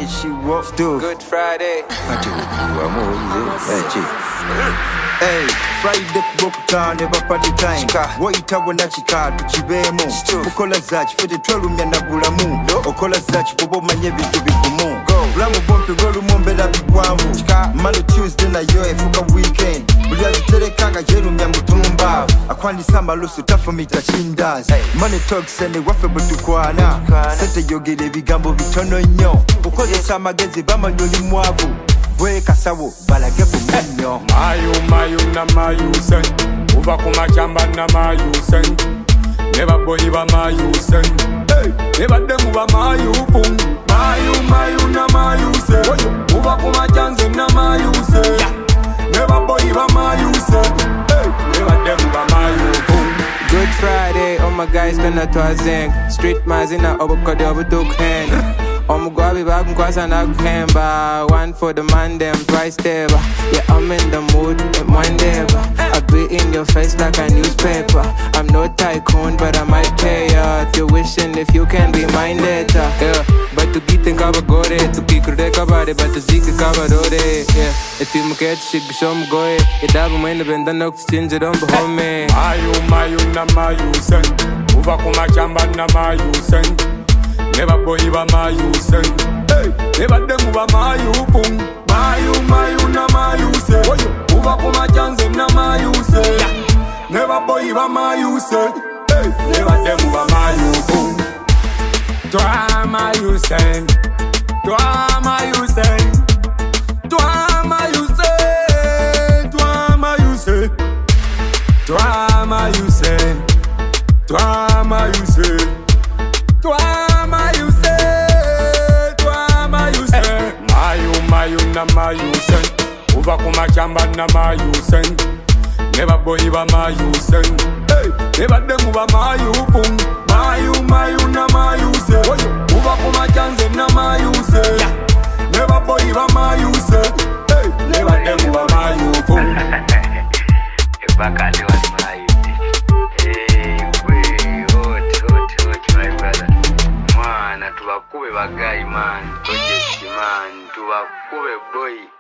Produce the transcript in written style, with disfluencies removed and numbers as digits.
she still Good Friday. Hey, Friday kubokuta never party time. Woyitawo nakika tukibemo. Bukola zachi fete twelumya na bulamu. Okola zachi bobo omanye bintu bigumu. Bulamu bompi lwolumombera bigwanvu. Monday Tuesday nayo efuka weekend. Buli aziterekanga yerumya mutumba. Akwandisa amalusu tafumita chindazi. Money talks ene waffe bwe tukwana. Sente yogera ebigambo bitono nnyo. Okozesa amagezi bamanyi oli mwavu. Bwe kasawo balage ku munyo. Mayu na mayu sen. Uva kumachamba na mayu sen. Never boy ba mayu sen. Never demu ba mayu pum. Mayu na mayu sen. Uva kumachanze na mayu sen. Never boy ba mayu sen. Never demu ba mayu pum. Good Friday, oh my guys gonna twazeng. Street mazina obukode obutukhen. Omugwabi bakumkwasa nakuhemba. One for the man them twice there. Yeah, I'm in the mood with Monday. I be in your face like a newspaper. I'm no tycoon, but I might pay ya. If you're wishing if you can be mine later. Yeah, but to get think of go there. To kick the kabade, but to seek a kabadore. Yeah, if you get sick, show me go. It doesn't mean the bend no exchange it on behind me. Mayu na mayu sen. Uva kumachamba na mayu sen. Never boy ba mayu sen. Never demu ba mayu pum. Mayu na mayu sen. Uva kumachanze na mayu sen. Never boy ba mayu sen. Never demu ba mayu pum. Toi mayu sen. Toi mayu sen. Toi mayu sen. Toi mayu sen. Toi mayu sen. Toi mayu sen. Toi mayu sen. Toi mayu sen. Mayu na mayu sen. Uva kumachamba na mayu sen. Never boy ba mayu sen. Never demu ba mayu pum. Mayu na mayu sen. Uva kumachanze na mayu sen. Never boy ba mayu sen. Never demu ba mayu pum. Bakali was mayu. My brother. Man, tubakube bagayi man. Project man, tubakube boy.